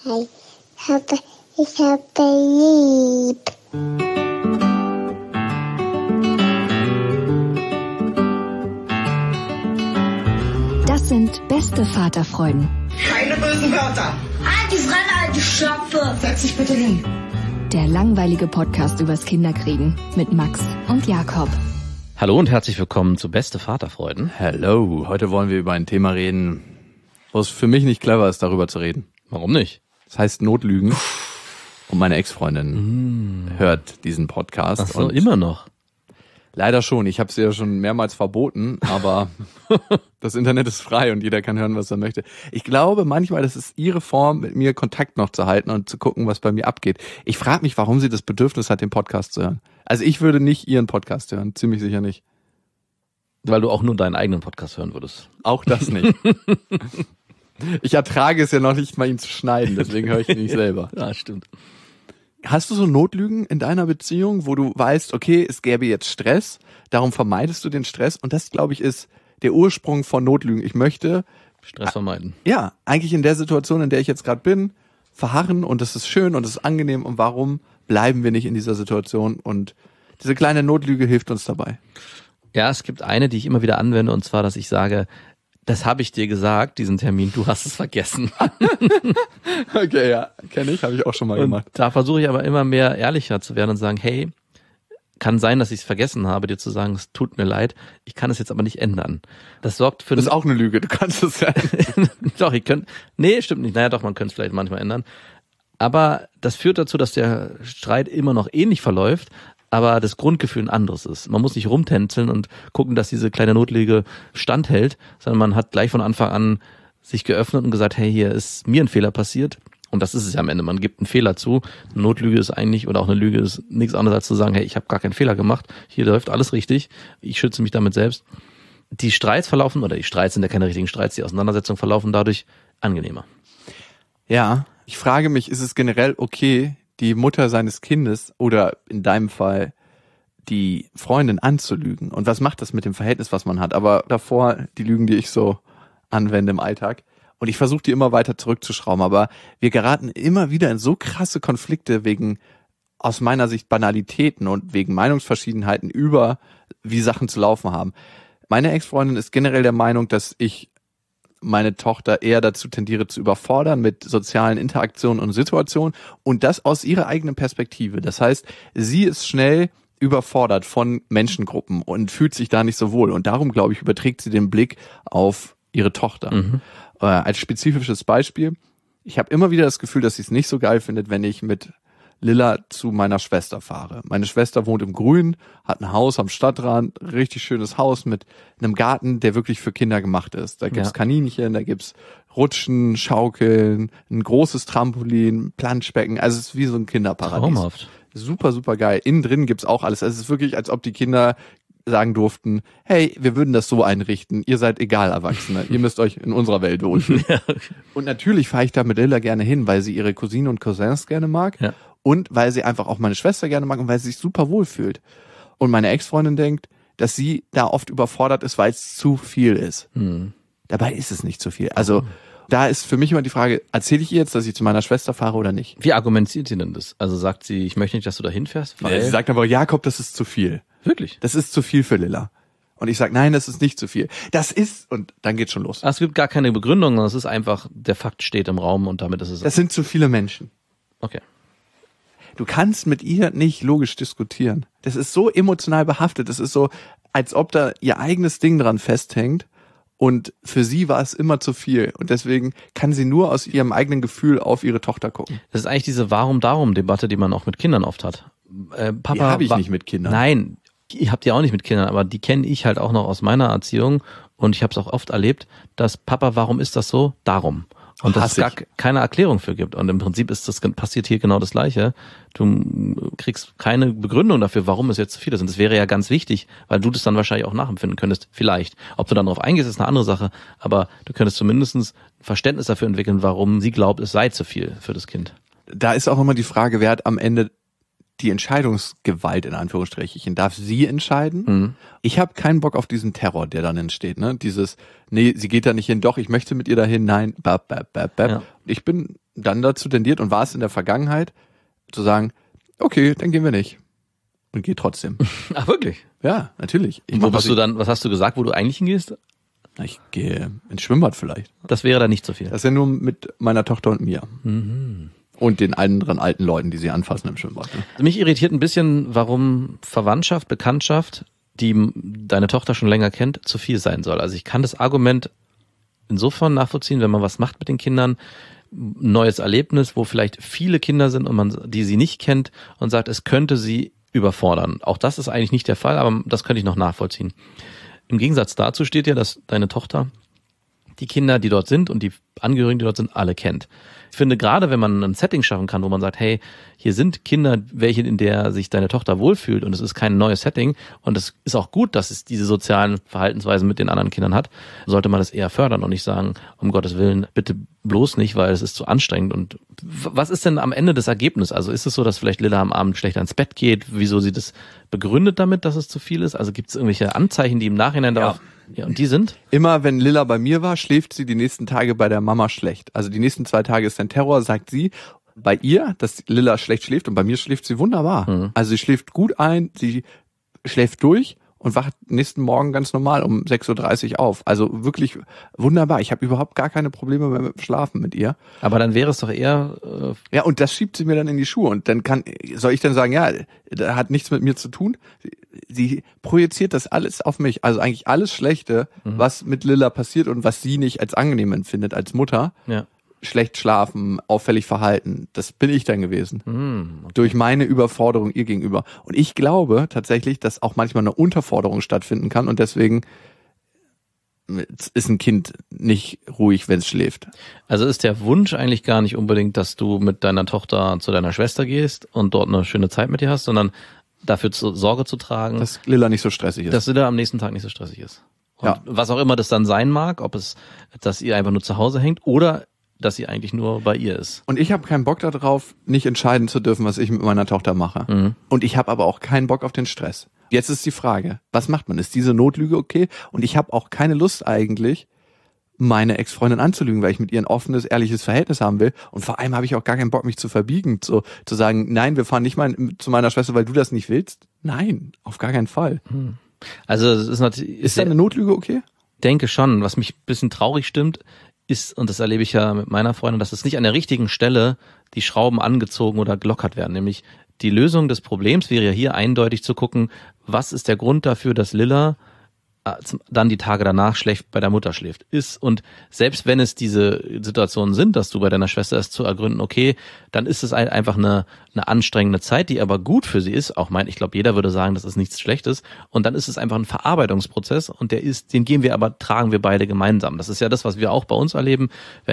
Hey, ich habe lieb. Das sind beste Vaterfreuden. Keine bösen Wörter. Halt die Fremde, alte Schöpfe. Setz dich bitte hin. Der langweilige Podcast übers Kinderkriegen mit Max und Jakob. Hallo und herzlich willkommen zu Beste Vaterfreuden. Hello, heute wollen wir über ein Thema reden, wo es für mich nicht clever ist, darüber zu reden. Warum nicht? Das heißt Notlügen. Und meine Ex-Freundin hört diesen Podcast. Ach so, und immer noch? Leider schon. Ich habe es ihr schon mehrmals verboten, aber das Internet ist frei und jeder kann hören, was er möchte. Ich glaube manchmal, das ist ihre Form, mit mir Kontakt noch zu halten und zu gucken, was bei mir abgeht. Ich frage mich, warum sie das Bedürfnis hat, den Podcast zu hören. Also ich würde nicht ihren Podcast hören, ziemlich sicher nicht. Weil du auch nur deinen eigenen Podcast hören würdest. Auch das nicht. Ich ertrage es ja noch nicht mal, ihn zu schneiden, deswegen höre ich ihn nicht selber. Ja, stimmt. Hast du so Notlügen in deiner Beziehung, wo du weißt, okay, es gäbe jetzt Stress, darum vermeidest du den Stress und das, glaube ich, ist der Ursprung von Notlügen. Ich möchte Stress vermeiden. Ja, eigentlich in der Situation, in der ich jetzt gerade bin, verharren und es ist schön und es ist angenehm und warum bleiben wir nicht in dieser Situation und diese kleine Notlüge hilft uns dabei. Ja, es gibt eine, die ich immer wieder anwende und zwar, dass ich sage, das habe ich dir gesagt, diesen Termin, du hast es vergessen. Okay, ja, kenne ich, habe ich auch schon mal gemacht. Da versuche ich aber immer mehr ehrlicher zu werden und sagen, hey, kann sein, dass ich es vergessen habe, dir zu sagen, es tut mir leid, ich kann es jetzt aber nicht ändern. Das sorgt für... Das ist auch eine Lüge, du kannst es ja. Doch, nee, stimmt nicht. Naja, doch, man könnte es vielleicht manchmal ändern. Aber das führt dazu, dass der Streit immer noch ähnlich verläuft, aber das Grundgefühl ein anderes ist. Man muss nicht rumtänzeln und gucken, dass diese kleine Notlüge standhält, sondern man hat gleich von Anfang an sich geöffnet und gesagt, hey, hier ist mir ein Fehler passiert. Und das ist es ja am Ende. Man gibt einen Fehler zu. Eine Notlüge ist eigentlich, oder auch eine Lüge ist nichts anderes als zu sagen, hey, ich habe gar keinen Fehler gemacht. Hier läuft alles richtig. Ich schütze mich damit selbst. Die Streits verlaufen, oder die Streits sind ja keine richtigen Streits, die Auseinandersetzungen verlaufen dadurch angenehmer. Ja, ich frage mich, ist es generell okay, die Mutter seines Kindes oder in deinem Fall die Freundin anzulügen? Und was macht das mit dem Verhältnis, was man hat? Aber davor die Lügen, die ich so anwende im Alltag. Und ich versuche die immer weiter zurückzuschrauben. Aber wir geraten immer wieder in so krasse Konflikte wegen, aus meiner Sicht, Banalitäten und wegen Meinungsverschiedenheiten über, wie Sachen zu laufen haben. Meine Ex-Freundin ist generell der Meinung, dass ich meine Tochter eher dazu tendiere zu überfordern mit sozialen Interaktionen und Situationen und das aus ihrer eigenen Perspektive. Das heißt, sie ist schnell überfordert von Menschengruppen und fühlt sich da nicht so wohl und darum, glaube ich, überträgt sie den Blick auf ihre Tochter. Als spezifisches Beispiel, ich habe immer wieder das Gefühl, dass sie es nicht so geil findet, wenn ich mit Lilla zu meiner Schwester fahre. Meine Schwester wohnt im Grün, hat ein Haus am Stadtrand, richtig schönes Haus mit einem Garten, der wirklich für Kinder gemacht ist. Da gibt's Kaninchen, da gibt's Rutschen, Schaukeln, ein großes Trampolin, Planschbecken. Also es ist wie so ein Kinderparadies. Traumhaft. Super, super geil. Innen drin gibt's auch alles. Es ist wirklich, als ob die Kinder sagen durften, hey, wir würden das so einrichten, ihr seid egal Erwachsene, ihr müsst euch in unserer Welt wohlfühlen. Und natürlich fahre ich da mit Lilla gerne hin, weil sie ihre Cousinen und Cousins gerne mag und weil sie einfach auch meine Schwester gerne mag und weil sie sich super wohl fühlt. Und meine Ex-Freundin denkt, dass sie da oft überfordert ist, weil es zu viel ist. Dabei ist es nicht zu viel. Also da ist für mich immer die Frage, erzähle ich ihr jetzt, dass ich zu meiner Schwester fahre oder nicht? Wie argumentiert sie denn das? Also sagt sie, ich möchte nicht, dass du da hinfährst? Sie sagt aber, Jakob, das ist zu viel. Wirklich? Das ist zu viel für Lilla. Und ich sage, nein, das ist nicht zu viel. Das ist, und dann geht's schon los. Es gibt gar keine Begründung, sondern es ist einfach, der Fakt steht im Raum und damit ist es... Das sind zu viele Menschen. Okay. Du kannst mit ihr nicht logisch diskutieren. Das ist so emotional behaftet. Das ist so, als ob da ihr eigenes Ding dran festhängt. Und für sie war es immer zu viel. Und deswegen kann sie nur aus ihrem eigenen Gefühl auf ihre Tochter gucken. Das ist eigentlich diese Warum-Darum-Debatte, die man auch mit Kindern oft hat. Papa, die habe ich nicht mit Kindern. Nein, ihr habt die auch nicht mit Kindern, aber die kenne ich halt auch noch aus meiner Erziehung. Und ich habe es auch oft erlebt, dass Papa, warum ist das so? Darum. Und dass es gar keine Erklärung für gibt. Und im Prinzip passiert hier genau das Gleiche. Du kriegst keine Begründung dafür, warum es jetzt zu viel ist. Und das wäre ja ganz wichtig, weil du das dann wahrscheinlich auch nachempfinden könntest. Vielleicht. Ob du dann darauf eingehst, ist eine andere Sache. Aber du könntest zumindest ein Verständnis dafür entwickeln, warum sie glaubt, es sei zu viel für das Kind. Da ist auch immer die Frage, wer hat am Ende die Entscheidungsgewalt in Anführungsstrichen. Darf sie entscheiden? Mhm. Ich habe keinen Bock auf diesen Terror, der dann entsteht. Ne? Dieses, nee, sie geht da nicht hin, doch, ich möchte mit ihr dahin, nein, Ja. Ich bin dann dazu tendiert und war es in der Vergangenheit, zu sagen, okay, dann gehen wir nicht. Und geh trotzdem. Ach, wirklich? Ja, natürlich. Was hast du gesagt, wo du eigentlich hingehst? Ich gehe ins Schwimmbad vielleicht. Das wäre dann nicht so viel. Das ist ja nur mit meiner Tochter und mir. Mhm. Und den anderen alten Leuten, die sie anfassen im Schwimmbad. Ne? Also mich irritiert ein bisschen, warum Verwandtschaft, Bekanntschaft, die deine Tochter schon länger kennt, zu viel sein soll. Also ich kann das Argument insofern nachvollziehen, wenn man was macht mit den Kindern, ein neues Erlebnis, wo vielleicht viele Kinder sind und man die sie nicht kennt und sagt, es könnte sie überfordern. Auch das ist eigentlich nicht der Fall, aber das könnte ich noch nachvollziehen. Im Gegensatz dazu steht ja, dass deine Tochter die Kinder, die dort sind und die Angehörigen, die dort sind, alle kennt. Ich finde, gerade wenn man ein Setting schaffen kann, wo man sagt, hey, hier sind Kinder, welche in der sich deine Tochter wohlfühlt und es ist kein neues Setting und es ist auch gut, dass es diese sozialen Verhaltensweisen mit den anderen Kindern hat, sollte man das eher fördern und nicht sagen, um Gottes Willen, bitte bloß nicht, weil es ist zu anstrengend. Und was ist denn am Ende das Ergebnis? Also ist es so, dass vielleicht Lilla am Abend schlechter ins Bett geht? Wieso sie das begründet damit, dass es zu viel ist? Also gibt es irgendwelche Anzeichen, die im Nachhinein darauf... Ja, und die sind? Immer wenn Lilla bei mir war, schläft sie die nächsten Tage bei der Mama schlecht. Also die nächsten 2 Tage ist ein Terror, sagt sie. Bei ihr, dass Lilla schlecht schläft und bei mir schläft sie wunderbar. Mhm. Also sie schläft gut ein, sie schläft durch und wacht nächsten Morgen ganz normal um 6.30 Uhr auf. Also wirklich wunderbar. Ich habe überhaupt gar keine Probleme mehr mit dem Schlafen mit ihr. Aber dann wäre es doch eher... Ja, und das schiebt sie mir dann in die Schuhe. Und dann soll ich dann sagen, ja, das hat nichts mit mir zu tun. Sie projiziert das alles auf mich. Also eigentlich alles Schlechte, was mit Lilla passiert und was sie nicht als angenehm empfindet als Mutter. Ja. Schlecht schlafen, auffällig verhalten. Das bin ich dann gewesen. Okay. Durch meine Überforderung ihr gegenüber. Und ich glaube tatsächlich, dass auch manchmal eine Unterforderung stattfinden kann und deswegen ist ein Kind nicht ruhig, wenn es schläft. Also ist der Wunsch eigentlich gar nicht unbedingt, dass du mit deiner Tochter zu deiner Schwester gehst und dort eine schöne Zeit mit ihr hast, sondern dafür Sorge zu tragen, dass Lilla nicht so stressig ist. Dass Lilla am nächsten Tag nicht so stressig ist. Und ja. Was auch immer das dann sein mag, ob es, dass ihr einfach nur zu Hause hängt oder dass sie eigentlich nur bei ihr ist. Und ich habe keinen Bock darauf, nicht entscheiden zu dürfen, was ich mit meiner Tochter mache. Mhm. Und ich habe aber auch keinen Bock auf den Stress. Jetzt ist die Frage, was macht man? Ist diese Notlüge okay? Und ich habe auch keine Lust eigentlich, meine Ex-Freundin anzulügen, weil ich mit ihr ein offenes, ehrliches Verhältnis haben will. Und vor allem habe ich auch gar keinen Bock, mich zu verbiegen, zu sagen, nein, wir fahren nicht mal zu meiner Schwester, weil du das nicht willst. Nein, auf gar keinen Fall. Also es ist natürlich... Ist eine Notlüge okay? Denke schon. Was mich ein bisschen traurig stimmt, ist, und das erlebe ich ja mit meiner Freundin, dass es nicht an der richtigen Stelle die Schrauben angezogen oder gelockert werden. Nämlich die Lösung des Problems wäre ja hier eindeutig zu gucken, was ist der Grund dafür, dass Lilla dann die Tage danach schlecht bei der Mutter schläft. Und selbst wenn es diese Situationen sind, dass du bei deiner Schwester es zu ergründen, okay, dann ist es einfach eine anstrengende Zeit, die aber gut für sie ist. Auch ich glaube, jeder würde sagen, das ist nichts Schlechtes. Und dann ist es einfach ein Verarbeitungsprozess und tragen wir beide gemeinsam. Das ist ja das, was wir auch bei uns erleben,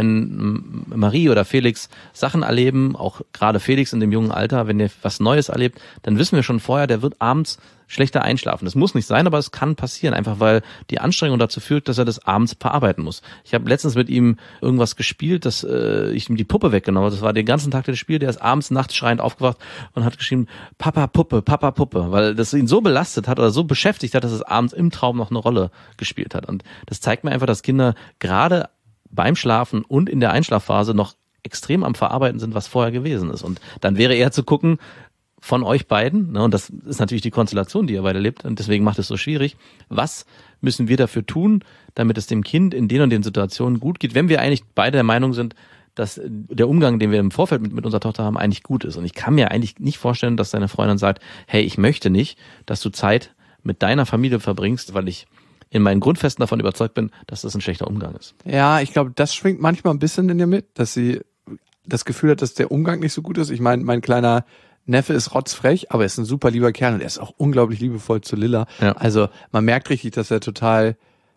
wenn Marie oder Felix Sachen erleben, auch gerade Felix in dem jungen Alter, wenn der was Neues erlebt, dann wissen wir schon vorher, der wird abends schlechter einschlafen. Das muss nicht sein, aber es kann passieren, einfach weil die Anstrengung dazu führt, dass er das abends verarbeiten muss. Ich habe letztens mit ihm irgendwas gespielt, dass ich ihm die Puppe weggenommen habe. Das war den ganzen Tag das Spiel, der ist abends nachts schreiend aufgewacht und hat geschrieben, Papa Puppe, weil das ihn so belastet hat oder so beschäftigt hat, dass es abends im Traum noch eine Rolle gespielt hat. Und das zeigt mir einfach, dass Kinder gerade beim Schlafen und in der Einschlafphase noch extrem am Verarbeiten sind, was vorher gewesen ist. Und dann wäre eher zu gucken, von euch beiden, ne, und das ist natürlich die Konstellation, die ihr beide lebt, und deswegen macht es so schwierig. Was müssen wir dafür tun, damit es dem Kind in den und den Situationen gut geht, wenn wir eigentlich beide der Meinung sind, dass der Umgang, den wir im Vorfeld mit unserer Tochter haben, eigentlich gut ist. Und ich kann mir eigentlich nicht vorstellen, dass deine Freundin sagt, hey, ich möchte nicht, dass du Zeit mit deiner Familie verbringst, weil ich in meinen Grundfesten davon überzeugt bin, dass das ein schlechter Umgang ist. Ja, ich glaube, das schwingt manchmal ein bisschen in dir mit, dass sie das Gefühl hat, dass der Umgang nicht so gut ist. Ich meine, mein kleiner Neffe ist rotzfrech, aber er ist ein super lieber Kerl und er ist auch unglaublich liebevoll zu Lilla. Ja. Also man merkt richtig, dass er total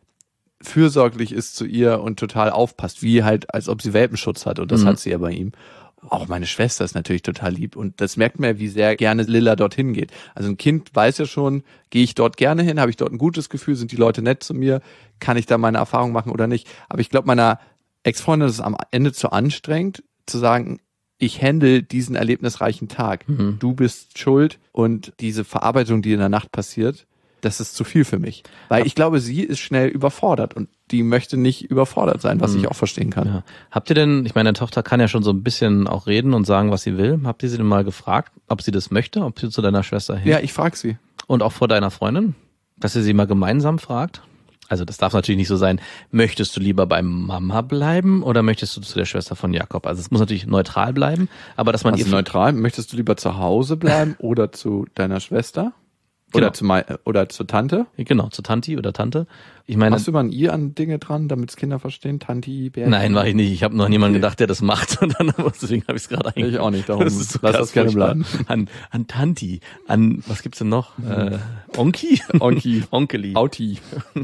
fürsorglich ist zu ihr und total aufpasst, wie halt, als ob sie Welpenschutz hat, und das hat sie ja bei ihm. Auch meine Schwester ist natürlich total lieb und das merkt man ja, wie sehr gerne Lilla dorthin geht. Also ein Kind weiß ja schon, gehe ich dort gerne hin, habe ich dort ein gutes Gefühl, sind die Leute nett zu mir, kann ich da meine Erfahrung machen oder nicht. Aber ich glaube, meiner Ex-Freundin ist es am Ende zu anstrengend, zu sagen, ich handle diesen erlebnisreichen Tag. Du bist schuld und diese Verarbeitung, die in der Nacht passiert, das ist zu viel für mich. Weil ich glaube, sie ist schnell überfordert und die möchte nicht überfordert sein, was ich auch verstehen kann. Ja. Habt ihr denn, ich meine, deine Tochter kann ja schon so ein bisschen auch reden und sagen, was sie will. Habt ihr sie denn mal gefragt, ob sie das möchte, ob sie zu deiner Schwester hin? Ja, ich frage sie. Und auch vor deiner Freundin, dass ihr sie mal gemeinsam fragt? Also das darf natürlich nicht so sein, möchtest du lieber bei Mama bleiben oder möchtest du zu der Schwester von Jakob? Also es muss natürlich neutral bleiben, aber dass man Also neutral, möchtest du lieber zu Hause bleiben oder zu deiner Schwester? Genau. Oder zur Tante? Genau, zu Tanti oder Tante. Ich meine, Hast du mal ein Ihr an Dinge dran, damit es Kinder verstehen? Tanti, Bärchen? nein, mache ich nicht. Ich habe noch niemanden gedacht, der das macht. Und dann, deswegen habe ich es gerade eigentlich. Ich auch nicht, darum das ist so lass das gerne furchtbar. bleiben. An Tanti, an, was gibt's denn noch? Onki? Onki. Onkeli. Auti.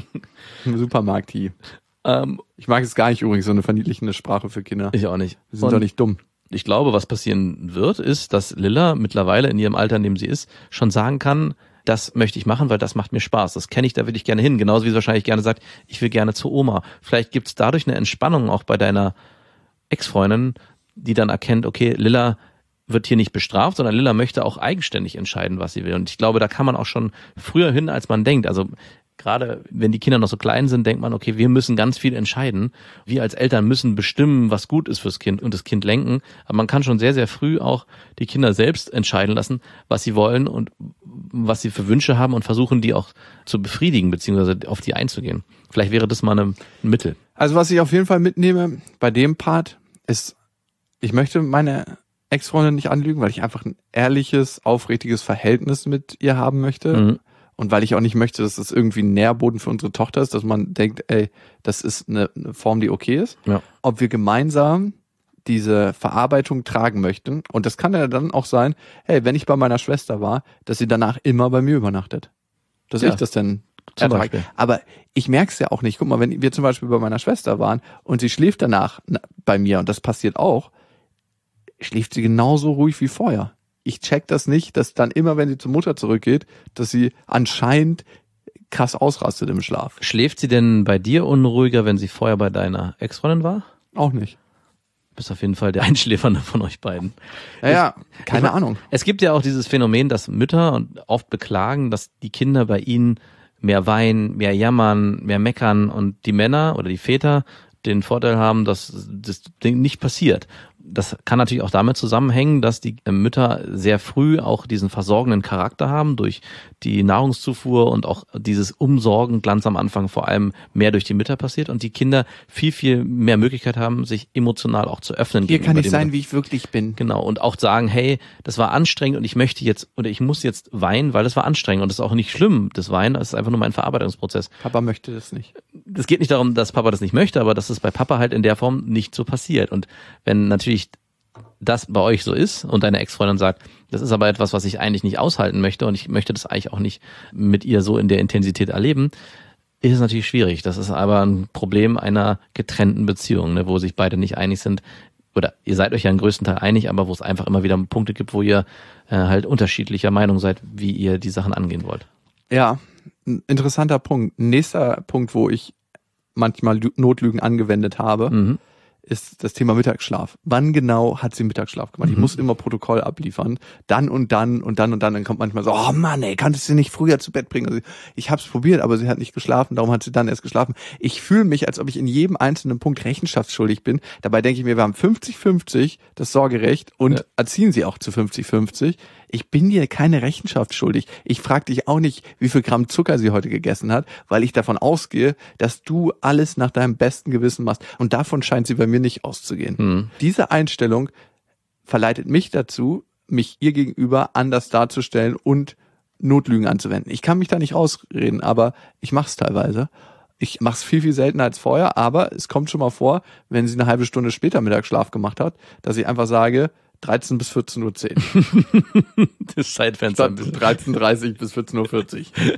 Supermarkti. Ähm, Ich mag es gar nicht übrigens, so eine verniedlichende Sprache für Kinder. ich auch nicht. Wir sind doch nicht dumm. Ich glaube, was passieren wird, ist, dass Lilla mittlerweile in ihrem Alter, in dem sie ist, schon sagen kann, das möchte ich machen, weil das macht mir Spaß. Das kenne ich, da will ich gerne hin. Genauso wie sie wahrscheinlich gerne sagt, ich will gerne zu Oma. Vielleicht gibt es dadurch eine Entspannung auch bei deiner Ex-Freundin, die dann erkennt, okay, Lilla wird hier nicht bestraft, sondern Lilla möchte auch eigenständig entscheiden, was sie will. Und ich glaube, da kann man auch schon früher hin, als man denkt. Also gerade wenn die Kinder noch so klein sind, denkt man, okay, wir müssen ganz viel entscheiden. Wir als Eltern müssen bestimmen, was gut ist fürs Kind und das Kind lenken. Aber man kann schon sehr, sehr früh auch die Kinder selbst entscheiden lassen, was sie wollen und was sie für Wünsche haben und versuchen, die auch zu befriedigen, beziehungsweise auf die einzugehen. Vielleicht wäre das mal ein Mittel. Also was ich auf jeden Fall mitnehme bei dem Part ist, ich möchte meine Ex-Freundin nicht anlügen, weil ich einfach ein ehrliches, aufrichtiges Verhältnis mit ihr haben möchte. Mhm. Und weil ich auch nicht möchte, dass das irgendwie ein Nährboden für unsere Tochter ist, dass man denkt, ey, das ist eine Form, die okay ist. Ja. Ob wir gemeinsam diese Verarbeitung tragen möchten. Und das kann ja dann auch sein, hey, wenn ich bei meiner Schwester war, dass sie danach immer bei mir übernachtet. Dass Ja. ich das dann Zum ertrage. Beispiel. Aber ich merke es ja auch nicht. Guck mal, wenn wir zum Beispiel bei meiner Schwester waren und sie schläft danach bei mir, und das passiert auch, schläft sie genauso ruhig wie vorher. Ich check das nicht, dass dann immer, wenn sie zur Mutter zurückgeht, dass sie anscheinend krass ausrastet im Schlaf. Schläft sie denn bei dir unruhiger, wenn sie vorher bei deiner Ex-Freundin war? Auch nicht. Du bist auf jeden Fall der Einschläfernde von euch beiden. Ja, keine Ahnung. Es gibt ja auch dieses Phänomen, dass Mütter oft beklagen, dass die Kinder bei ihnen mehr weinen, mehr jammern, mehr meckern und die Männer oder die Väter den Vorteil haben, dass das Ding nicht passiert. Das kann natürlich auch damit zusammenhängen, dass die Mütter sehr früh auch diesen versorgenden Charakter haben durch die Nahrungszufuhr und auch dieses Umsorgen ganz am Anfang vor allem mehr durch die Mütter passiert und die Kinder viel, viel mehr Möglichkeit haben, sich emotional auch zu öffnen. Hier kann ich dem sein, Mutter. wie ich wirklich bin. Genau, und auch sagen, hey, das war anstrengend und ich möchte jetzt oder ich muss jetzt weinen, weil das war anstrengend und das ist auch nicht schlimm, das Weinen, das ist einfach nur mein Verarbeitungsprozess. Papa möchte das nicht. Es geht nicht darum, dass Papa das nicht möchte, aber dass es bei Papa halt in der Form nicht so passiert. Und wenn natürlich das bei euch so ist und deine Ex-Freundin sagt, das ist aber etwas, was ich eigentlich nicht aushalten möchte und ich möchte das eigentlich auch nicht mit ihr so in der Intensität erleben, ist es natürlich schwierig. Das ist aber ein Problem einer getrennten Beziehung, ne, wo sich beide nicht einig sind. Oder ihr seid euch ja im größten Teil einig, aber wo es einfach immer wieder Punkte gibt, wo ihr halt unterschiedlicher Meinung seid, wie ihr die Sachen angehen wollt. Ja, ein interessanter Punkt. Nächster Punkt, wo ich manchmal Notlügen angewendet habe, ist das Thema Mittagsschlaf. Wann genau hat sie Mittagsschlaf gemacht? Ich muss immer Protokoll abliefern. Dann und dann und dann und dann. Dann kommt manchmal so, oh Mann, ey, kannst du sie nicht früher zu Bett bringen? Also ich habe es probiert, aber sie hat nicht geschlafen. Darum hat sie dann erst geschlafen. Ich fühle mich, als ob ich in jedem einzelnen Punkt rechenschaftsschuldig bin. Dabei denke ich mir, wir haben 50-50 das Sorgerecht und erziehen sie auch zu 50-50. Ich bin dir keine Rechenschaft schuldig. Ich frage dich auch nicht, wie viel Gramm Zucker sie heute gegessen hat, weil ich davon ausgehe, dass du alles nach deinem besten Gewissen machst. Und davon scheint sie bei mir nicht auszugehen. Diese Einstellung verleitet mich dazu, mich ihr gegenüber anders darzustellen und Notlügen anzuwenden. Ich kann mich da nicht rausreden, aber ich mache es teilweise. Ich mache es viel, viel seltener als vorher, aber es kommt schon mal vor, wenn sie eine halbe Stunde später Mittagsschlaf gemacht hat, dass ich einfach sage, 13 bis 14.10 Uhr. Das Zeitfenster. 13.30 bis 14.40 Uhr.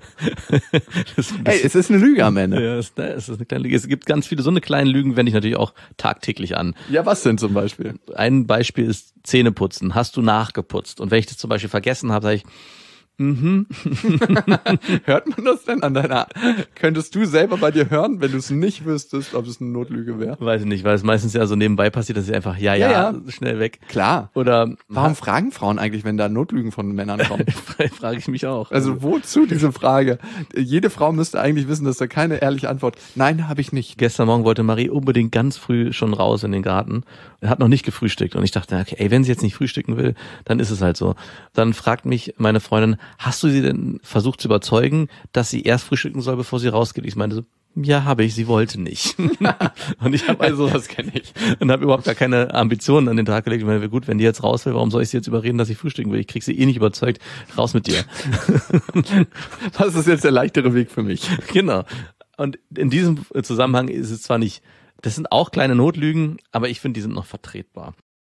Ey, es ist eine Lüge am Ende. Ja, es ist eine kleine Lüge. Es gibt ganz viele so eine kleinen Lügen, wende ich natürlich auch tagtäglich an. Ja, was denn zum Beispiel? Ein Beispiel ist Zähneputzen. Hast du nachgeputzt? Und wenn ich das zum Beispiel vergessen habe, sage ich, Hört man das denn an deiner... Könntest du selber bei dir hören, wenn du es nicht wüsstest, ob es eine Notlüge wäre? Weiß ich nicht, weil es meistens ja so nebenbei passiert, dass sie einfach ja, schnell weg. Klar. Oder Warum fragen Frauen eigentlich, wenn da Notlügen von Männern kommen? frage ich mich auch. Also wozu diese Frage? Jede Frau müsste eigentlich wissen, dass da keine ehrliche Antwort. Nein, habe ich nicht. Gestern Morgen wollte Marie unbedingt ganz früh schon raus in den Garten. Er hat noch nicht gefrühstückt und ich dachte, okay, ey, wenn sie jetzt nicht frühstücken will, dann ist es halt so. Dann fragt mich meine Freundin, hast du sie denn versucht zu überzeugen, dass sie erst frühstücken soll, bevor sie rausgeht? Ich meinte so, ja, habe ich, sie wollte nicht. Und ich habe Also das kenne ich. und habe überhaupt gar keine Ambitionen an den Tag gelegt. Ich meine, gut, wenn die jetzt raus will, warum soll ich sie jetzt überreden, dass sie frühstücken will? Ich krieg sie eh nicht überzeugt. Raus mit dir. Was ist jetzt der leichtere Weg für mich? Genau. Und in diesem Zusammenhang ist es zwar nicht, das sind auch kleine Notlügen, aber ich finde, die sind noch vertretbar.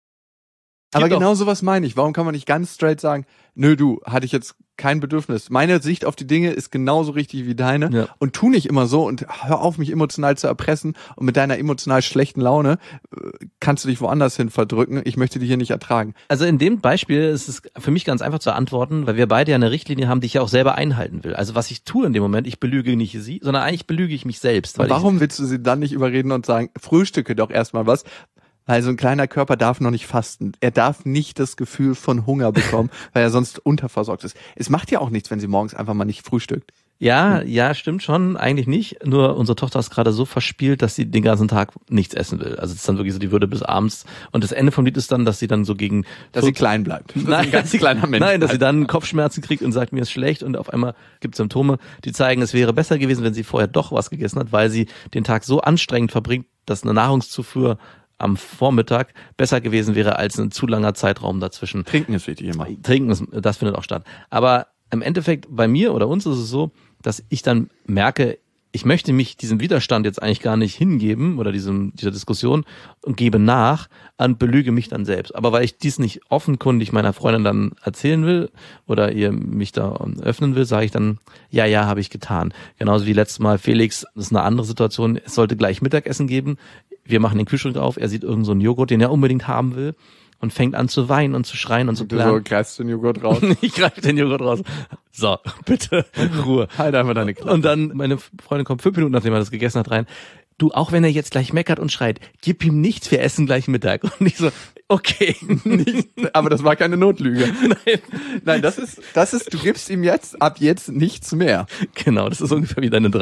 Aber Gibt genau sowas meine ich. Warum kann man nicht ganz straight sagen, nö, du, hatte ich jetzt kein Bedürfnis. Meine Sicht auf die Dinge ist genauso richtig wie deine Ja. und tu nicht immer so und hör auf, mich emotional zu erpressen und mit deiner emotional schlechten Laune kannst du dich woanders hin verdrücken. Ich möchte die hier nicht ertragen. Also in dem Beispiel ist es für mich ganz einfach zu antworten, weil wir beide ja eine Richtlinie haben, die ich ja auch selber einhalten will. Also was ich tue in dem Moment, ich belüge nicht sie, sondern eigentlich belüge ich mich selbst. Weil Warum willst du sie dann nicht überreden und sagen, frühstücke doch erstmal was? Weil so ein kleiner Körper darf noch nicht fasten. Er darf nicht das Gefühl von Hunger bekommen, weil er sonst unterversorgt ist. Es macht ja auch nichts, wenn sie morgens einfach mal nicht frühstückt. Ja, stimmt schon, eigentlich nicht. Nur unsere Tochter ist gerade so verspielt, dass sie den ganzen Tag nichts essen will. Also es ist dann wirklich so, die würde bis abends. Und das Ende vom Lied ist dann, dass sie dann so gegen... Dass sie klein bleibt. Nein, ganz kleiner Mensch. Nein, dass sie dann Kopfschmerzen kriegt und sagt, mir ist schlecht und auf einmal gibt Symptome, die zeigen, es wäre besser gewesen, wenn sie vorher doch was gegessen hat, weil sie den Tag so anstrengend verbringt, dass eine Nahrungszufuhr am Vormittag besser gewesen wäre als ein zu langer Zeitraum dazwischen. Trinken ist wichtig immer. Trinken, das findet auch statt. Aber im Endeffekt, bei mir oder uns ist es so, dass ich dann merke, ich möchte mich diesem Widerstand jetzt eigentlich gar nicht hingeben oder dieser Diskussion und gebe nach und belüge mich dann selbst. Aber weil ich dies nicht offenkundig meiner Freundin dann erzählen will oder ihr mich da öffnen will, sage ich dann, ja, habe ich getan. Genauso wie letztes Mal Felix, das ist eine andere Situation, es sollte gleich Mittagessen geben. Wir machen den Kühlschrank auf, er sieht irgend so einen Joghurt, den er unbedingt haben will und fängt an zu weinen und zu schreien und zu Du planen. so greifst den Joghurt raus. Ich greife den Joghurt raus. So, bitte, Ruhe. Halt einfach deine Klappe. Und dann, meine Freundin kommt 5 Minuten, nachdem er das gegessen hat, rein. Du, auch wenn er jetzt gleich meckert und schreit, gib ihm nichts, wir essen gleich Mittag. Und ich so, okay. Nicht, aber das war keine Notlüge. Nein, das ist, du gibst ihm jetzt, ab jetzt nichts mehr. Genau, das ist ungefähr wie deine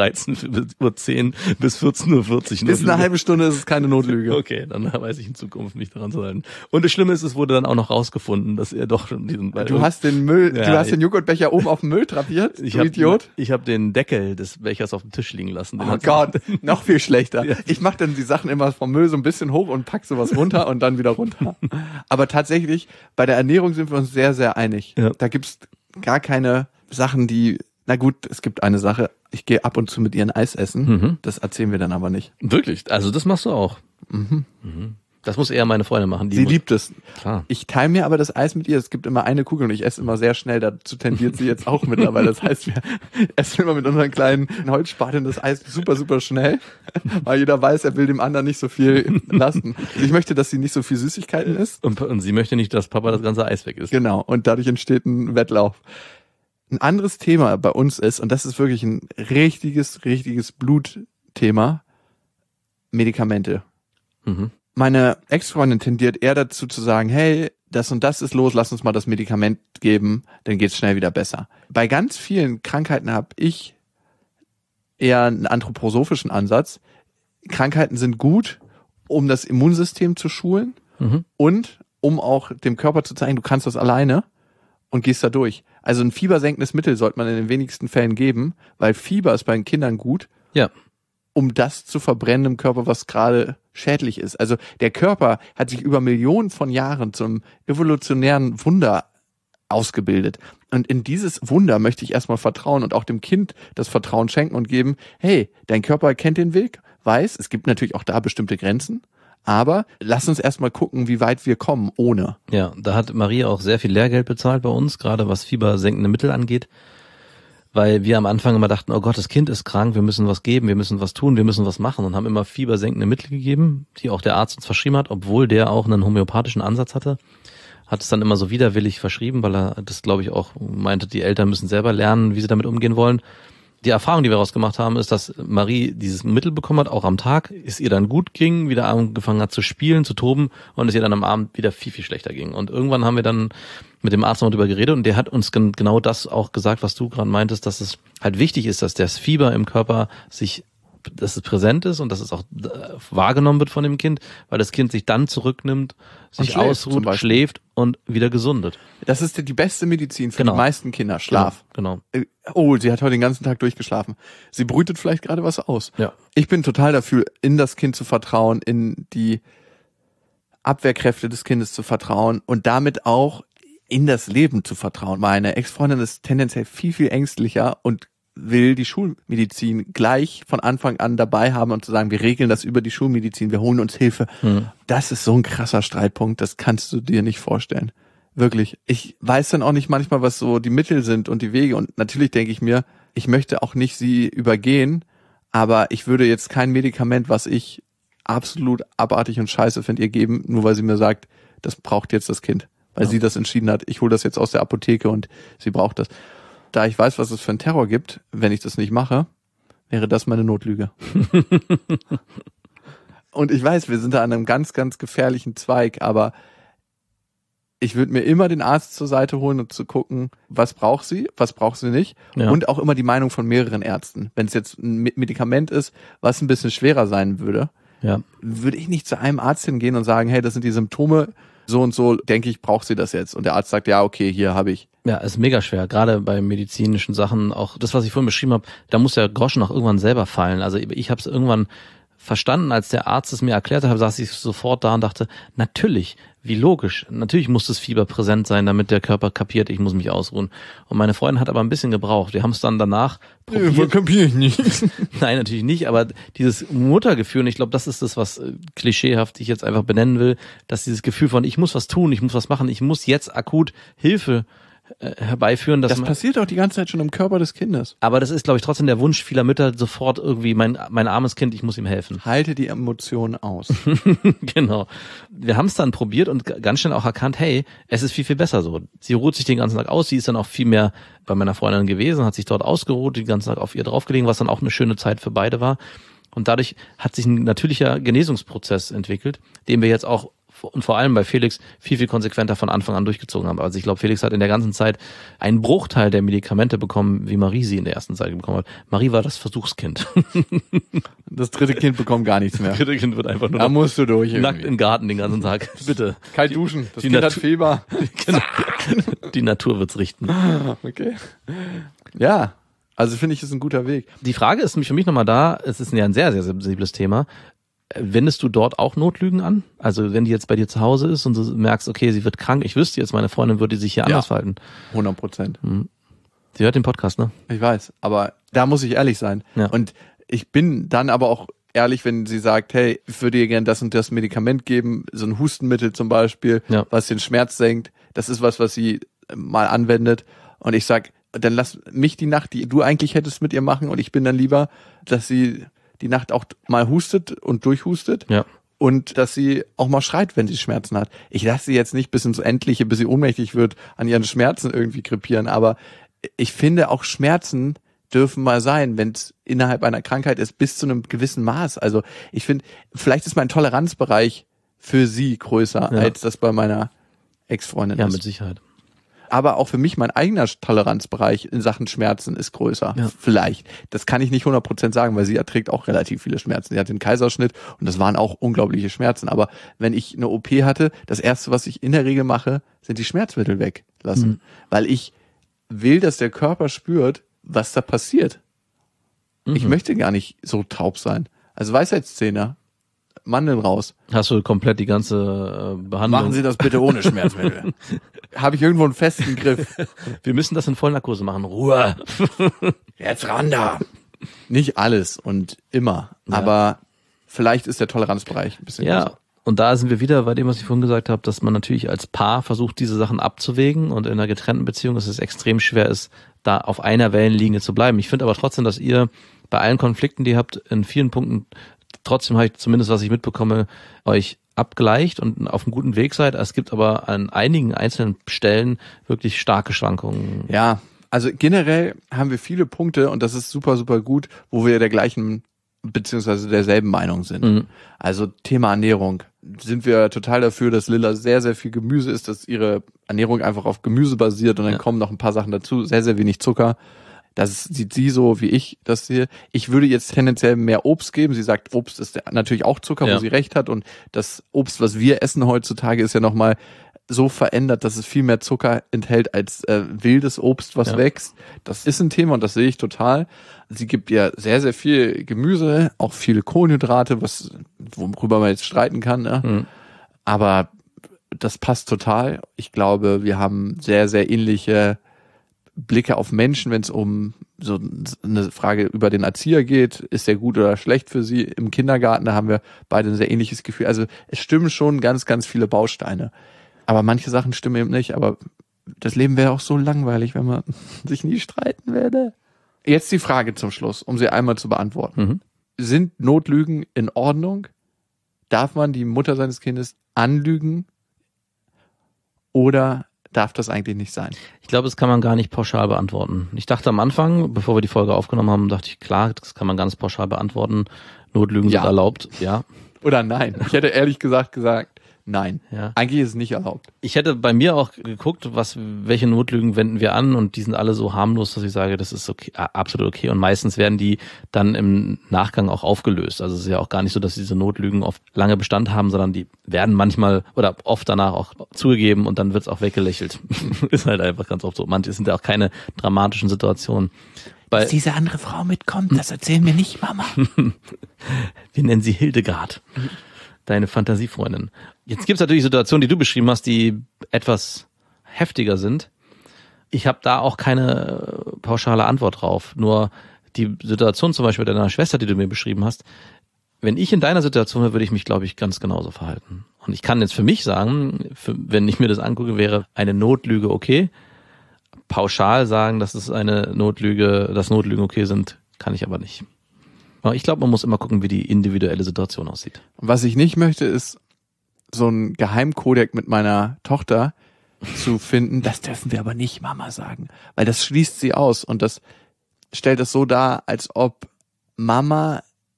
13:10 bis 14:40 Bis eine halbe Stunde ist es keine Notlüge. Okay, dann weiß ich in Zukunft mich daran zu halten. Und das Schlimme ist, es wurde dann auch noch rausgefunden, dass er doch schon diesen... Du hast den Müll, Ja, du hast den Joghurtbecher oben auf den Müll trapiert, du Idiot. Ich habe den Deckel des Bechers auf dem Tisch liegen lassen. Den Oh hat- Gott, noch viel schlechter. Ja. Ich mache dann die Sachen immer vom Müll so ein bisschen hoch und pack sowas runter und dann wieder runter. Aber tatsächlich, bei der Ernährung sind wir uns sehr, sehr einig. Ja. Da gibt's gar keine Sachen, die, na gut, es gibt eine Sache, ich gehe ab und zu mit ihr ein Eis essen, das erzählen wir dann aber nicht. Wirklich? Also das machst du auch? Mhm. Das muss eher meine Freundin machen. Die Sie muss- liebt es. Klar. Ich teile mir aber das Eis mit ihr. Es gibt immer eine Kugel und ich esse immer sehr schnell. Dazu tendiert sie jetzt auch mittlerweile. Das heißt, wir essen immer mit unseren kleinen Holzspateln das Eis super, super schnell, weil jeder weiß, er will dem anderen nicht so viel lassen. Also ich möchte, dass sie nicht so viel Süßigkeiten isst. Und sie möchte nicht, dass Papa das ganze Eis weg ist. Genau. Und dadurch entsteht ein Wettlauf. Ein anderes Thema bei uns ist, und das ist wirklich ein richtiges Blutthema, Medikamente. Mhm. Meine Ex-Freundin tendiert eher dazu zu sagen, hey, das und das ist los, lass uns mal das Medikament geben, dann geht's schnell wieder besser. Bei ganz vielen Krankheiten habe ich eher einen anthroposophischen Ansatz. Krankheiten sind gut, um das Immunsystem zu schulen und um auch dem Körper zu zeigen, du kannst das alleine und gehst da durch. Also ein fiebersenkendes Mittel sollte man in den wenigsten Fällen geben, weil Fieber ist bei den Kindern gut, Ja. um das zu verbrennen im Körper, was gerade schädlich ist. Also der Körper hat sich über Millionen von Jahren zum evolutionären Wunder ausgebildet. Und in dieses Wunder möchte ich erstmal vertrauen und auch dem Kind das Vertrauen schenken und geben, hey, dein Körper kennt den Weg, weiß, es gibt natürlich auch da bestimmte Grenzen, aber lass uns erstmal gucken, wie weit wir kommen ohne. Ja, da hat Maria auch sehr viel Lehrgeld bezahlt bei uns, gerade was fiebersenkende Mittel angeht. Weil wir am Anfang immer dachten, oh Gott, das Kind ist krank, wir müssen was geben, wir müssen was tun, wir müssen was machen und haben immer fiebersenkende Mittel gegeben, die auch der Arzt uns verschrieben hat, obwohl der auch einen homöopathischen Ansatz hatte hat es dann immer so widerwillig verschrieben, weil er das, glaube ich, auch meinte, die Eltern müssen selber lernen, wie sie damit umgehen wollen. Die Erfahrung, die wir rausgemacht haben, ist, dass Marie dieses Mittel bekommen hat, auch am Tag, es ihr dann gut ging, wieder angefangen hat zu spielen, zu toben und es ihr dann am Abend wieder viel, viel schlechter ging. Und irgendwann haben wir dann mit dem Arzt noch drüber geredet und der hat uns genau das auch gesagt, was du gerade meintest, dass es halt wichtig ist, dass das Fieber im Körper dass es präsent ist und dass es auch wahrgenommen wird von dem Kind, weil das Kind sich dann zurücknimmt, sich ausruht, schläft und wieder gesundet. Das ist die beste Medizin für die meisten Kinder, Schlaf. Genau. Oh, sie hat heute den ganzen Tag durchgeschlafen. Sie brütet vielleicht gerade was aus. Ja. Ich bin total dafür, in das Kind zu vertrauen, in die Abwehrkräfte des Kindes zu vertrauen und damit auch in das Leben zu vertrauen. Meine Ex-Freundin ist tendenziell viel, viel ängstlicher und will die Schulmedizin gleich von Anfang an dabei haben und zu sagen, wir regeln das über die Schulmedizin, wir holen uns Hilfe. Das ist so ein krasser Streitpunkt, das kannst du dir nicht vorstellen. Wirklich. Ich weiß dann auch nicht manchmal, was so die Mittel sind und die Wege und natürlich denke ich mir, ich möchte auch nicht sie übergehen, aber ich würde jetzt kein Medikament, was ich absolut abartig und scheiße finde, ihr geben, nur weil sie mir sagt, das braucht jetzt das Kind, weil sie das entschieden hat, ich hole das jetzt aus der Apotheke und sie braucht das. Da ich weiß, was es für einen Terror gibt, wenn ich das nicht mache, wäre das meine Notlüge. Und ich weiß, wir sind da an einem ganz, ganz gefährlichen Zweig, aber ich würde mir immer den Arzt zur Seite holen und zu gucken, was braucht sie nicht und auch immer die Meinung von mehreren Ärzten. Wenn es jetzt ein Medikament ist, was ein bisschen schwerer sein würde, würde ich nicht zu einem Arzt hingehen und sagen, hey, das sind die Symptome, so und so, denke ich, braucht sie das jetzt. Und der Arzt sagt, ja, okay, hier habe ich. Ja, ist mega schwer, gerade bei medizinischen Sachen, auch das, was ich vorhin beschrieben habe, da muss der Groschen auch irgendwann selber fallen. Also ich habe es irgendwann verstanden, als der Arzt es mir erklärt hat, saß ich sofort da und dachte, natürlich, wie logisch, natürlich muss das Fieber präsent sein, damit der Körper kapiert, ich muss mich ausruhen. Und meine Freundin hat aber ein bisschen gebraucht. Wir haben es dann danach probiert. Kapiere ich nicht. Nein, natürlich nicht, aber dieses Muttergefühl, und ich glaube, das ist das, was klischeehaft ich jetzt einfach benennen will, dass dieses Gefühl von, ich muss was tun, ich muss was machen, ich muss jetzt akut Hilfe herbeiführen. Das passiert auch die ganze Zeit schon im Körper des Kindes. Aber das ist, glaube ich, trotzdem der Wunsch vieler Mütter, sofort irgendwie, mein armes Kind, ich muss ihm helfen. Halte die Emotionen aus. Genau. Wir haben es dann probiert und ganz schnell auch erkannt, hey, es ist viel, viel besser so. Sie ruht sich den ganzen Tag aus, sie ist dann auch viel mehr bei meiner Freundin gewesen, hat sich dort ausgeruht, den ganzen Tag auf ihr draufgelegen, was dann auch eine schöne Zeit für beide war. Und dadurch hat sich ein natürlicher Genesungsprozess entwickelt, den wir jetzt auch und vor allem bei Felix viel, viel konsequenter von Anfang an durchgezogen haben. Also ich glaube, Felix hat in der ganzen Zeit einen Bruchteil der Medikamente bekommen, wie Marie sie in der ersten Zeit bekommen hat. Marie war das Versuchskind. Das dritte Kind bekommt gar nichts mehr. Das dritte Kind wird einfach nur da musst du durch nackt im Garten den ganzen Tag. Bitte. Kalt duschen. Das Kind hat Fieber. Die Natur wird's richten. Okay. Ja, also finde ich, ist ein guter Weg. Die Frage ist für mich nochmal da, es ist ja ein sehr, sehr sensibles Thema. Wendest du dort auch Notlügen an? Also wenn die jetzt bei dir zu Hause ist und du merkst, okay, sie wird krank, ich wüsste jetzt, meine Freundin würde sich hier anders verhalten. 100%. Sie hört den Podcast, ne? Ich weiß, aber da muss ich ehrlich sein. Ja. Und ich bin dann aber auch ehrlich, wenn sie sagt, hey, ich würde ihr gerne das und das Medikament geben, so ein Hustenmittel zum Beispiel, was den Schmerz senkt. Das ist was sie mal anwendet. Und ich sag, dann lass mich die Nacht, die du eigentlich hättest mit ihr machen, und ich bin dann lieber, dass sie die Nacht auch mal hustet und durchhustet und dass sie auch mal schreit, wenn sie Schmerzen hat. Ich lasse sie jetzt nicht bis ins Endliche, bis sie ohnmächtig wird, an ihren Schmerzen irgendwie krepieren, aber ich finde auch Schmerzen dürfen mal sein, wenn es innerhalb einer Krankheit ist, bis zu einem gewissen Maß. Also ich finde, vielleicht ist mein Toleranzbereich für sie größer, als das bei meiner Ex-Freundin ist. Ja, mit Sicherheit. Aber auch für mich, mein eigener Toleranzbereich in Sachen Schmerzen ist größer. Ja. Vielleicht. Das kann ich nicht 100% sagen, weil sie erträgt auch relativ viele Schmerzen. Sie hat den Kaiserschnitt und das waren auch unglaubliche Schmerzen. Aber wenn ich eine OP hatte, das Erste, was ich in der Regel mache, sind die Schmerzmittel weglassen. Weil ich will, dass der Körper spürt, was da passiert. Ich möchte gar nicht so taub sein. Also Weisheitszähne, Mandeln raus. Hast du komplett die ganze Behandlung? Machen Sie das bitte ohne Schmerzmittel. Habe ich irgendwo einen festen Griff. Wir müssen das in Vollnarkose machen. Ruhe. Jetzt ran da. Nicht alles und immer. Ja. Aber vielleicht ist der Toleranzbereich ein bisschen größer. Und da sind wir wieder bei dem, was ich vorhin gesagt habe, dass man natürlich als Paar versucht, diese Sachen abzuwägen, und in einer getrennten Beziehung ist es extrem schwer ist, da auf einer Wellenlinie zu bleiben. Ich finde aber trotzdem, dass ihr bei allen Konflikten, die ihr habt, in vielen Punkten, trotzdem habe ich zumindest, was ich mitbekomme, euch abgleicht und auf einem guten Weg seid. Es gibt aber an einigen einzelnen Stellen wirklich starke Schwankungen. Ja, also generell haben wir viele Punkte und das ist super, super gut, wo wir der gleichen beziehungsweise derselben Meinung sind. Mhm. Also Thema Ernährung. Sind wir total dafür, dass Lilla sehr, sehr viel Gemüse isst, dass ihre Ernährung einfach auf Gemüse basiert und dann kommen noch ein paar Sachen dazu, sehr, sehr wenig Zucker. Das sieht sie so, wie ich das sehe. Ich würde jetzt tendenziell mehr Obst geben. Sie sagt, Obst ist natürlich auch Zucker, wo sie recht hat. Und das Obst, was wir essen heutzutage, ist ja nochmal so verändert, dass es viel mehr Zucker enthält als wildes Obst, was wächst. Das ist ein Thema und das sehe ich total. Sie gibt ihr sehr, sehr viel Gemüse, auch viele Kohlenhydrate, worüber man jetzt streiten kann. Ne? Mhm. Aber das passt total. Ich glaube, wir haben sehr, sehr ähnliche Blicke auf Menschen, wenn es um so eine Frage über den Erzieher geht. Ist der gut oder schlecht für sie? Im Kindergarten, da haben wir beide ein sehr ähnliches Gefühl. Also es stimmen schon ganz, ganz viele Bausteine. Aber manche Sachen stimmen eben nicht. Aber das Leben wäre auch so langweilig, wenn man sich nie streiten würde. Jetzt die Frage zum Schluss, um sie einmal zu beantworten. Mhm. Sind Notlügen in Ordnung? Darf man die Mutter seines Kindes anlügen? Oder darf das eigentlich nicht sein? Ich glaube, das kann man gar nicht pauschal beantworten. Ich dachte am Anfang, bevor wir die Folge aufgenommen haben, dachte ich, klar, das kann man ganz pauschal beantworten. Notlügen sind erlaubt, ja. Oder nein. Ich hätte ehrlich gesagt, nein. Ja. Eigentlich ist es nicht erlaubt. Ich hätte bei mir auch geguckt, welche Notlügen wenden wir an und die sind alle so harmlos, dass ich sage, das ist okay, absolut okay. Und meistens werden die dann im Nachgang auch aufgelöst. Also es ist ja auch gar nicht so, dass diese Notlügen oft lange Bestand haben, sondern die werden manchmal oder oft danach auch zugegeben und dann wird es auch weggelächelt. Ist halt einfach ganz oft so. Manche sind ja auch keine dramatischen Situationen. Dass diese andere Frau mitkommt, das erzählen wir nicht, Mama. Wir nennen sie Hildegard. Deine Fantasiefreundin. Jetzt gibt es natürlich Situationen, die du beschrieben hast, die etwas heftiger sind. Ich habe da auch keine pauschale Antwort drauf. Nur die Situation zum Beispiel deiner Schwester, die du mir beschrieben hast, wenn ich in deiner Situation wäre, würde ich mich, glaube ich, ganz genauso verhalten. Und ich kann jetzt für mich sagen, wenn ich mir das angucke, wäre eine Notlüge okay. Pauschal sagen, dass Notlügen okay sind, kann ich aber nicht. Aber ich glaube, man muss immer gucken, wie die individuelle Situation aussieht. Was ich nicht möchte, ist so ein Geheimkodex mit meiner Tochter zu finden. Das dürfen wir aber nicht Mama sagen, weil das schließt sie aus und das stellt es so dar, als ob Mama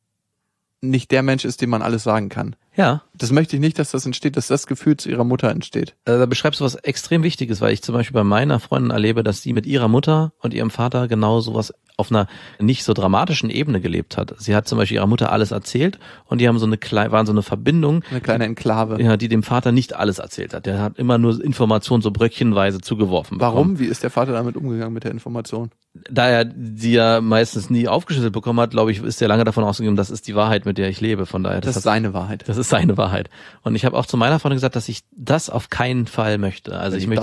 nicht der Mensch ist, dem man alles sagen kann. Ja. Das möchte ich nicht, dass das entsteht, dass das Gefühl zu ihrer Mutter entsteht. Da beschreibst du was extrem Wichtiges, weil ich zum Beispiel bei meiner Freundin erlebe, dass sie mit ihrer Mutter und ihrem Vater genau sowas auf einer nicht so dramatischen Ebene gelebt hat. Sie hat zum Beispiel ihrer Mutter alles erzählt und die haben waren so eine Verbindung. Eine kleine Enklave. Ja, die dem Vater nicht alles erzählt hat. Der hat immer nur Informationen so bröckchenweise zugeworfen bekommen. Warum? Wie ist der Vater damit umgegangen mit der Information? Da er sie ja meistens nie aufgeschlüsselt bekommen hat, glaube ich, ist er lange davon ausgegangen, das ist die Wahrheit, mit der ich lebe. Von daher, das ist seine Wahrheit. Das ist seine Wahrheit. Und ich habe auch zu meiner Freundin gesagt, dass ich das auf keinen Fall möchte. Also ich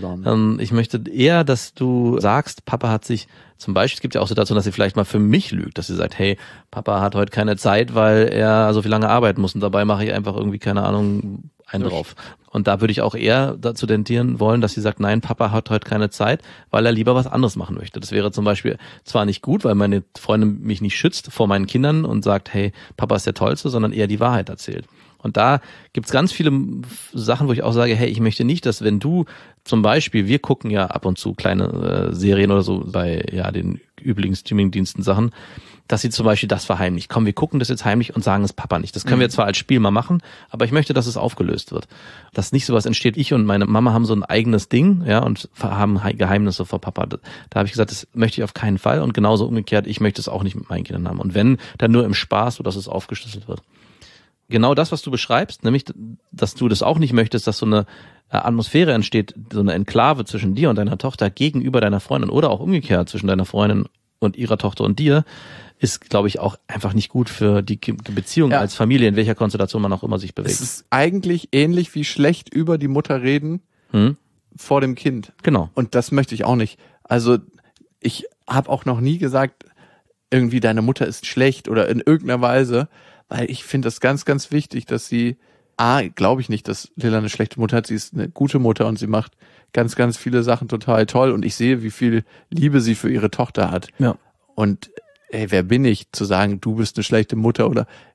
möchte eher, dass du sagst, Papa hat sich zum Beispiel, es gibt ja auch Situationen, dass sie vielleicht mal für mich lügt, dass sie sagt, hey, Papa hat heute keine Zeit, weil er so viel lange arbeiten muss und dabei mache ich einfach irgendwie, keine Ahnung, einen drauf. Und da würde ich auch eher dazu tendieren wollen, dass sie sagt, nein, Papa hat heute keine Zeit, weil er lieber was anderes machen möchte. Das wäre zum Beispiel zwar nicht gut, weil meine Freundin mich nicht schützt vor meinen Kindern und sagt, hey, Papa ist der Tollste, sondern eher die Wahrheit erzählt. Und da gibt's ganz viele Sachen, wo ich auch sage, hey, ich möchte nicht, dass wenn du zum Beispiel, wir gucken ja ab und zu kleine Serien oder so bei den üblichen Streamingdiensten Sachen, dass sie zum Beispiel das verheimlicht. Komm, wir gucken das jetzt heimlich und sagen es Papa nicht. Das können wir zwar als Spiel mal machen, aber ich möchte, dass es aufgelöst wird. Dass nicht sowas entsteht. Ich und meine Mama haben so ein eigenes Ding, ja, und haben Geheimnisse vor Papa. Da habe ich gesagt, das möchte ich auf keinen Fall. Und genauso umgekehrt, ich möchte es auch nicht mit meinen Kindern haben. Und wenn, dann nur im Spaß, so dass es aufgeschlüsselt wird. Genau das, was du beschreibst, nämlich, dass du das auch nicht möchtest, dass so eine Atmosphäre entsteht, so eine Enklave zwischen dir und deiner Tochter gegenüber deiner Freundin oder auch umgekehrt zwischen deiner Freundin und ihrer Tochter und dir, ist, glaube ich, auch einfach nicht gut für die Beziehung als Familie, in welcher Konstellation man auch immer sich bewegt. Es ist eigentlich ähnlich wie schlecht über die Mutter reden vor dem Kind. Genau. Und das möchte ich auch nicht. Also ich habe auch noch nie gesagt, irgendwie deine Mutter ist schlecht oder in irgendeiner Weise, weil ich finde das ganz, ganz wichtig, dass sie, glaube ich nicht, dass Lilla eine schlechte Mutter hat, sie ist eine gute Mutter und sie macht ganz, ganz viele Sachen total toll und ich sehe, wie viel Liebe sie für ihre Tochter hat. Ja. Und wer bin ich, zu sagen, du bist eine schlechte Mutter oder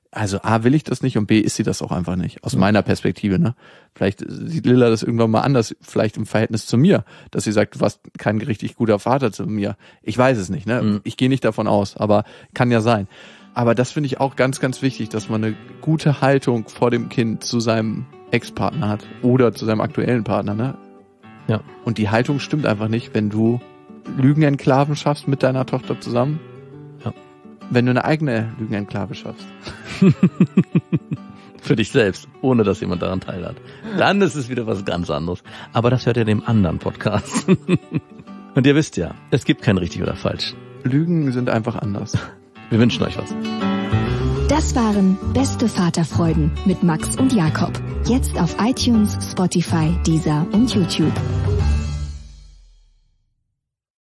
Also A, will ich das nicht und B, ist sie das auch einfach nicht. Aus meiner Perspektive, ne? Vielleicht sieht Lilla das irgendwann mal anders, vielleicht im Verhältnis zu mir, dass sie sagt, du warst kein richtig guter Vater zu mir. Ich weiß es nicht, ne? Ich gehe nicht davon aus, aber kann ja sein. Aber das finde ich auch ganz, ganz wichtig, dass man eine gute Haltung vor dem Kind zu seinem Ex-Partner hat oder zu seinem aktuellen Partner, ne? Ja. Und die Haltung stimmt einfach nicht, wenn du Lügenenklaven schaffst mit deiner Tochter zusammen. Ja. Wenn du eine eigene Lügenenklave schaffst. Für dich selbst, ohne dass jemand daran teilhat. Dann ist es wieder was ganz anderes. Aber das hört ihr in dem anderen Podcast. Und ihr wisst ja, es gibt kein richtig oder falsch. Lügen sind einfach anders. Wir wünschen euch was. Das waren Beste Vaterfreuden mit Max und Jakob. Jetzt auf iTunes, Spotify, Deezer und YouTube.